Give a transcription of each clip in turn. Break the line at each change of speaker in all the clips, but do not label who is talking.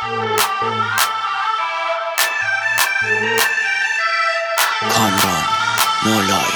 کامران مولایی.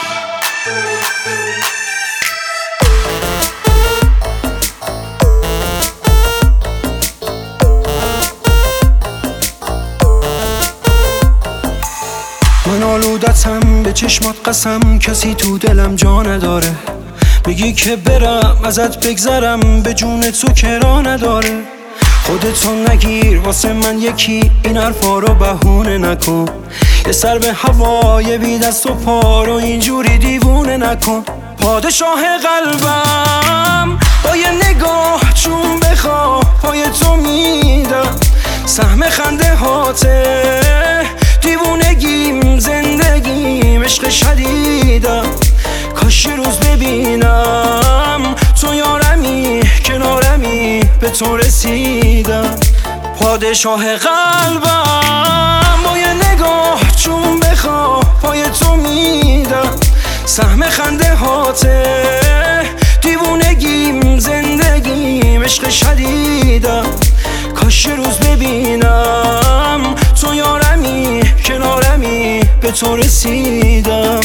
من آلودتم به چشمات قسم، کسی تو دلم جا نداره. میگی که برم ازت بگذرم، به جون تو کرا نداره. خودتو نگیر واسه من یکی، این حرفا رو بهونه نکن. یه سر به هوای بی دست و پا رو اینجوری دیوونه نکن. پادشاه قلبم با یه نگاه چون بخواه پای تو میدم. سهم خنده هاته دیوونگیم، زندگیم عشق شدیدم. کاش یه روز ببینم تو یارمی کنارمی، به تو رسیدم. پادشاه قلبم با یه نگاه چون بخواه پای تو میدم. سهم خنده هاته دیوونگیم، زندگیم عشق شدیدم. کاش یه روز ببینم تو یارمی کنارمی، به تو رسیدم.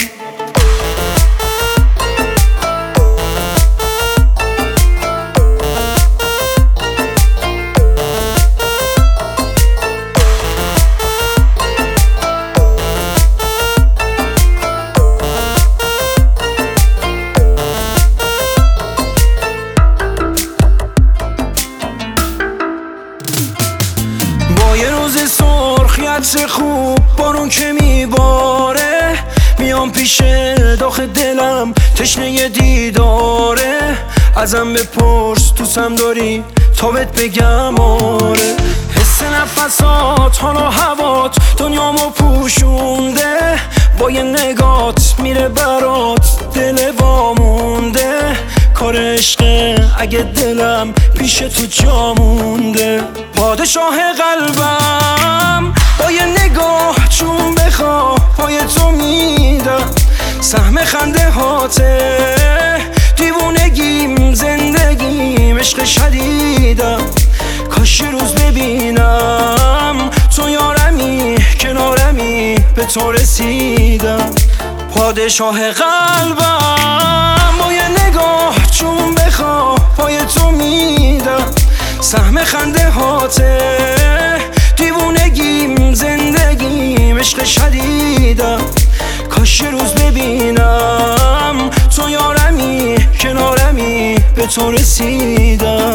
یه روز سرخیت خوب بارون که میباره، میام پیش داخ دلم تشنه دیداره. ازم بپرس دوستم داری تا بهت بگم آره. حس نفسات حالا هوات دنیامو پوشونده، با یه نگات میره برات دل وامونده. کار عشقه اگه دلم پیش تو جا مونده. پادشاه قلبم با یه نگاه چون بخواه پای تو میدم. سهم خنده هاته دیوونگیم، زندگیم عشق شدیدم. کاش یه روز ببینم تو یارمی کنارمی، به تو رسیدم. پادشاه قلبم با یه نگاه چون بخواه پای تو میدم. سهم خنده هاته دیوونگیم، زندگیم عشق شدیدم. کاش یه روز ببینم تو یارمی کنارمی، به تو رسیدم.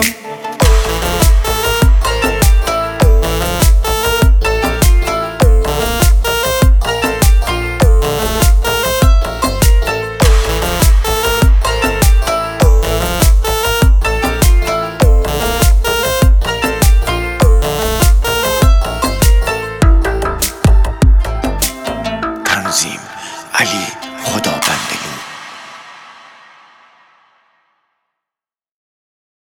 تنظیم علی